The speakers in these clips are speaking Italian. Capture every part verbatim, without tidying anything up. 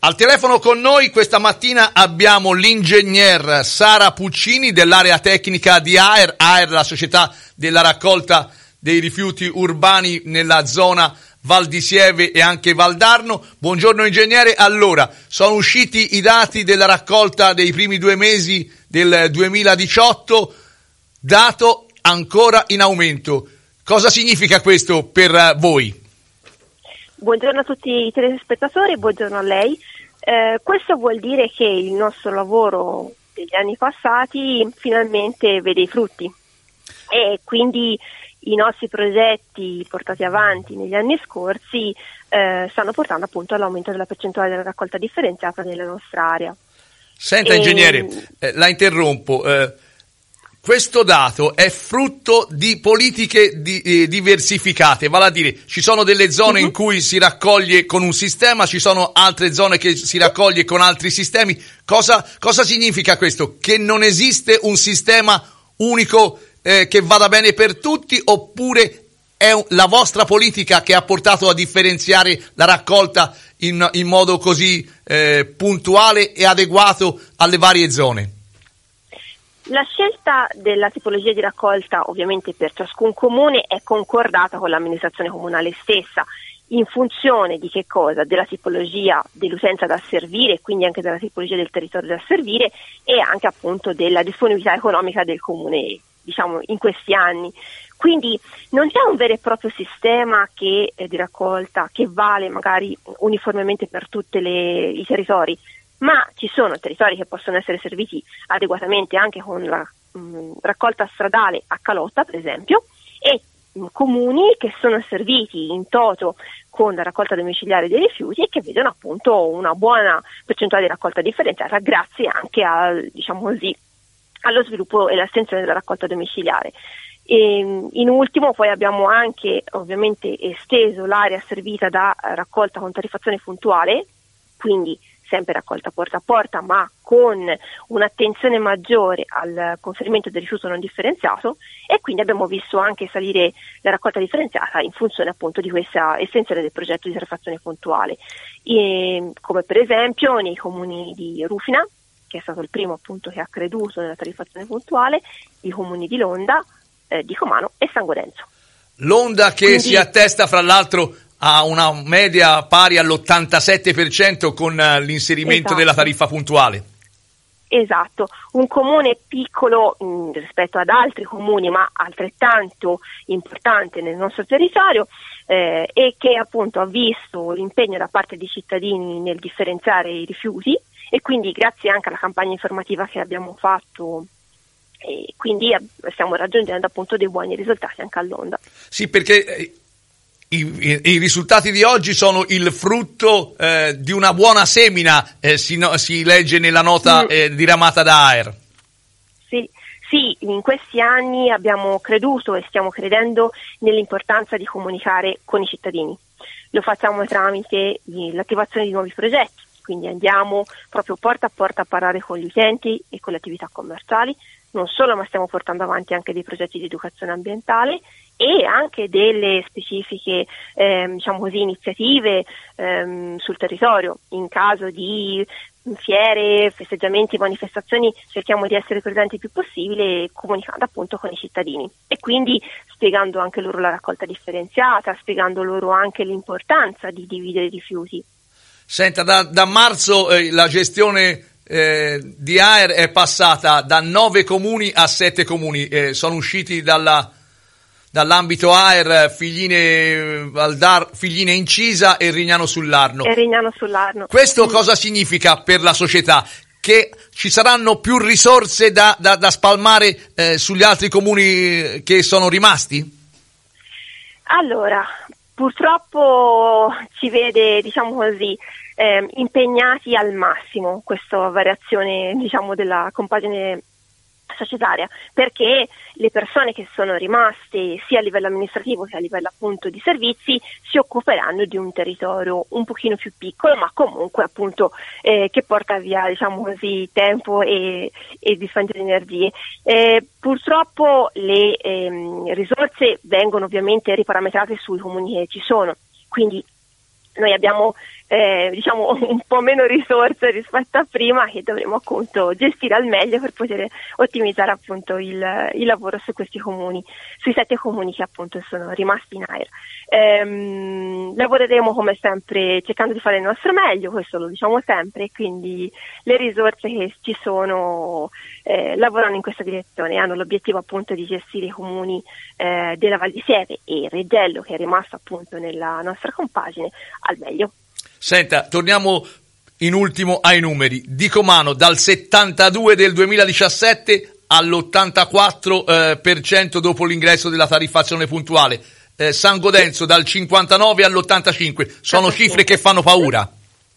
Al telefono con noi questa mattina abbiamo l'ingegner Sara Puccini dell'area tecnica di A E R, A E R la società della raccolta dei rifiuti urbani nella zona Val di Sieve e anche Valdarno. Buongiorno ingegnere, allora sono usciti i dati della raccolta dei primi due mesi del duemiladiciotto, dato ancora in aumento. Cosa significa questo per voi? Buongiorno a tutti i telespettatori, buongiorno a lei. Eh, questo vuol dire che il nostro lavoro degli anni passati finalmente vede i frutti e quindi i nostri progetti portati avanti negli anni scorsi eh, stanno portando appunto all'aumento della percentuale della raccolta differenziata nella nostra area. Senta e... ingegnere, eh, la interrompo. Eh, questo dato è frutto di politiche di, eh, diversificate, vale a dire ci sono delle zone uh-huh. in cui si raccoglie con un sistema, ci sono altre zone che si raccoglie con altri sistemi. Cosa, cosa significa questo? Che non esiste un sistema unico eh, che vada bene per tutti, oppure è la vostra politica che ha portato a differenziare la raccolta in, in modo così eh, puntuale e adeguato alle varie zone? La scelta della tipologia di raccolta ovviamente per ciascun comune è concordata con l'amministrazione comunale stessa in funzione di che cosa? Della tipologia dell'utenza da servire, quindi anche della tipologia del territorio da servire e anche appunto della disponibilità economica del comune, diciamo, in questi anni. Quindi non c'è un vero e proprio sistema che, eh, di raccolta che vale magari uniformemente per tutti i territori, ma ci sono territori che possono essere serviti adeguatamente anche con la mh, raccolta stradale a calotta, per esempio, e mh, comuni che sono serviti in toto con la raccolta domiciliare dei rifiuti e che vedono appunto una buona percentuale di raccolta differenziata grazie anche al, diciamo così, allo sviluppo e all'estensione della raccolta domiciliare. E, in ultimo poi abbiamo anche ovviamente esteso l'area servita da raccolta con tariffazione puntuale, quindi sempre raccolta porta a porta, ma con un'attenzione maggiore al conferimento del rifiuto non differenziato, e quindi abbiamo visto anche salire la raccolta differenziata in funzione appunto di questa estensione del progetto di tariffazione puntuale, e, come per esempio nei comuni di Rufina, che è stato il primo appunto che ha creduto nella tariffazione puntuale, i comuni di Londa, eh, di Comano e San Gorenzo. Londa che quindi si attesta fra l'altro a una media pari all'ottantasette per cento con l'inserimento esatto. della tariffa puntuale. Esatto, un comune piccolo mh, rispetto ad altri comuni, ma altrettanto importante nel nostro territorio, eh, e che appunto ha visto l'impegno da parte dei cittadini nel differenziare i rifiuti, e quindi grazie anche alla campagna informativa che abbiamo fatto, e quindi stiamo raggiungendo appunto dei buoni risultati anche a Londa. Sì, perché I, i, i risultati di oggi sono il frutto eh, di una buona semina, eh, si, no, si legge nella nota eh, diramata da A E R. Sì, sì, in questi anni abbiamo creduto e stiamo credendo nell'importanza di comunicare con i cittadini. Lo facciamo tramite l'attivazione di nuovi progetti, quindi andiamo proprio porta a porta a parlare con gli utenti e con le attività commerciali, non solo, ma stiamo portando avanti anche dei progetti di educazione ambientale e anche delle specifiche ehm, diciamo così, iniziative ehm, sul territorio. In caso di fiere, festeggiamenti, manifestazioni cerchiamo di essere presenti il più possibile, comunicando appunto con i cittadini e quindi spiegando anche loro la raccolta differenziata, spiegando loro anche l'importanza di dividere i rifiuti. Senta, da, da marzo eh, la gestione eh, di A E R è passata da nove comuni a sette comuni, eh, sono usciti dalla dall'ambito A E R Figline, Valdar, Figline Incisa e Rignano sull'Arno. E Rignano sull'Arno. Questo cosa significa per la società? Che ci saranno più risorse da, da, da spalmare eh, sugli altri comuni che sono rimasti? Allora, purtroppo ci vede, diciamo così, eh, impegnati al massimo questa variazione, diciamo, della compagine societaria, perché le persone che sono rimaste sia a livello amministrativo che a livello appunto di servizi si occuperanno di un territorio un pochino più piccolo, ma comunque appunto eh, che porta via, diciamo così, tempo e, e dispendio di energie. Eh, purtroppo le ehm, risorse vengono ovviamente riparametrate sui comuni che ci sono, quindi noi abbiamo eh, diciamo un po' meno risorse rispetto a prima, che dovremo appunto gestire al meglio per poter ottimizzare appunto il, il lavoro su questi comuni, sui sette comuni che appunto sono rimasti in A I R. Ehm, lavoreremo come sempre cercando di fare il nostro meglio, questo lo diciamo sempre, quindi le risorse che ci sono eh, lavorano in questa direzione, hanno l'obiettivo appunto di gestire i comuni eh, della Val di Sieve e Reggello, che è rimasto appunto nella nostra compagine, al meglio. Senta, torniamo in ultimo ai numeri. Di Comano dal settantadue del duemiladiciassette all'ottantaquattro eh, per cento dopo l'ingresso della tariffazione puntuale. Eh, San Godenzo dal cinquantanove all'ottantacinque. Sono cifre che fanno paura.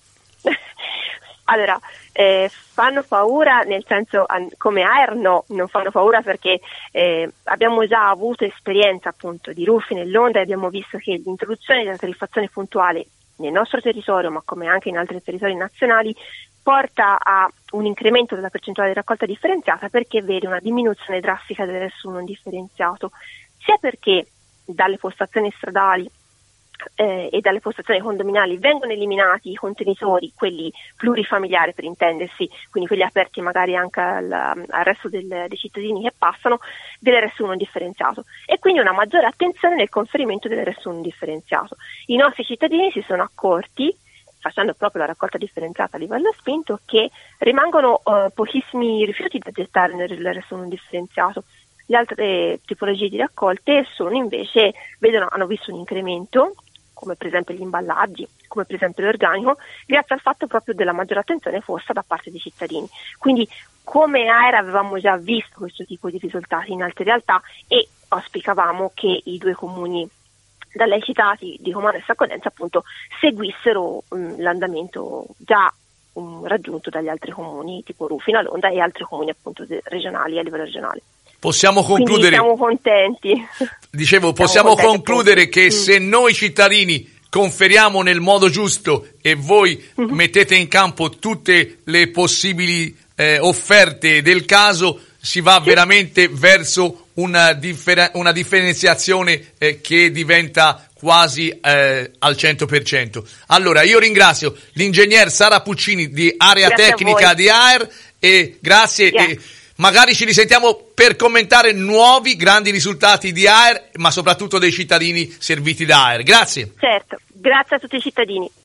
Allora, eh, fanno paura nel senso, come A I R no, non fanno paura perché eh, abbiamo già avuto esperienza appunto di Ruffi nell'Onda e abbiamo visto che l'introduzione della tariffazione puntuale nel nostro territorio, ma come anche in altri territori nazionali, porta a un incremento della percentuale di raccolta differenziata, perché vede una diminuzione drastica del resto non differenziato, sia perché dalle postazioni stradali eh, e dalle postazioni condominiali vengono eliminati i contenitori, quelli plurifamiliari per intendersi, quindi quelli aperti magari anche al, al resto del, dei cittadini che passano, dell'R S uno differenziato, e quindi una maggiore attenzione nel conferimento dell'R S uno differenziato. I nostri cittadini si sono accorti, facendo proprio la raccolta differenziata a livello spinto, che rimangono uh, pochissimi rifiuti da gettare nell'R S uno differenziato. Le altre tipologie di raccolte sono invece, vedono, hanno visto un incremento, come per esempio gli imballaggi, come per esempio l'organico, grazie al fatto proprio della maggiore attenzione posta da parte dei cittadini. Quindi come A I R avevamo già visto questo tipo di risultati in altre realtà e auspicavamo che i due comuni da lei citati, di Comano e San Godenzo, appunto seguissero um, l'andamento già um, raggiunto dagli altri comuni, tipo Rufino, Alonda e altri comuni appunto de- regionali a livello regionale. Possiamo concludere. Quindi siamo contenti. Dicevo, possiamo siamo concludere contenti, che mm. se noi cittadini conferiamo nel modo giusto e voi mm-hmm. mettete in campo tutte le possibili eh, offerte del caso, si va sì. veramente verso una, differ- una differenziazione eh, che diventa quasi eh, al cento per cento. Allora, io ringrazio l'ingegner Sara Puccini di Area grazie Tecnica di A I R e grazie. Yeah. E, magari ci risentiamo per commentare nuovi grandi risultati di A I R, ma soprattutto dei cittadini serviti da A I R. Grazie. Certo, grazie a tutti i cittadini.